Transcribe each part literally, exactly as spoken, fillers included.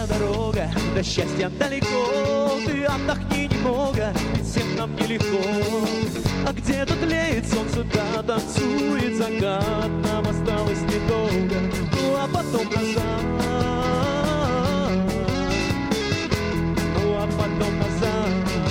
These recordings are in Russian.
Длинная дорога, до счастья далеко. Ты отдохни немного, ведь всем нам нелегко. А где-то тлеет солнце, да, танцует закат. Нам осталось недолго, ну а потом назад. Ну а потом назад.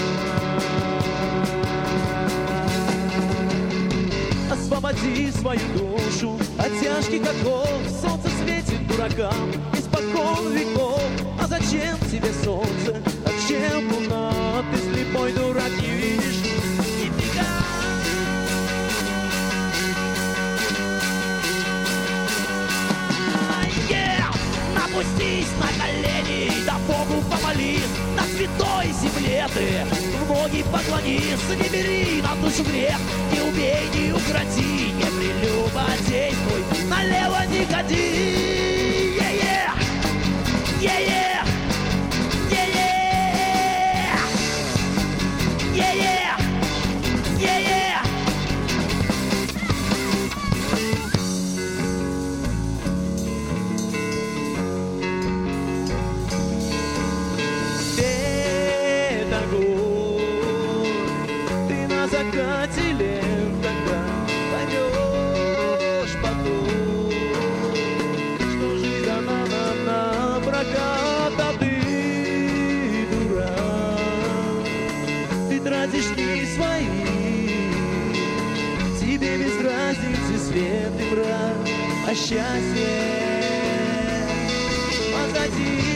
Освободи свою душу от тяжких оков. Солнце светит дуракам испокон веков. А зачем тебе солнце? Зачем луна? Ты слепой дурак, не видишь нифига. Yeah! Опустись на колени, да Богу помолись. На святой земле ты в ноги поклонись. Не бери на душу грех, не убей, не укради, не прелюбодействуй, налево не ходи. Yeah-yeah! Yeah-yeah! Yeah-yeah! Yeah-yeah! Yeah-yeah! Свет огонь, ты на закате лет тогда поймешь потом, что жизнь она нам на прокат, а ты дурак, ты тратишь дни свои, тебе без разницы свет и мрак, а счастье позади.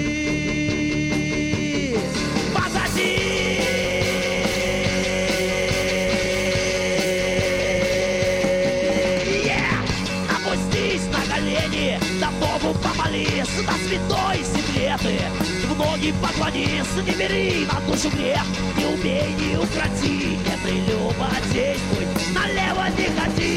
Да Богу помолись, на святой земле ты в ноги поклонись. Не бери на душу грех, не убей, не укради, не прелюбодействуй, налево не ходи.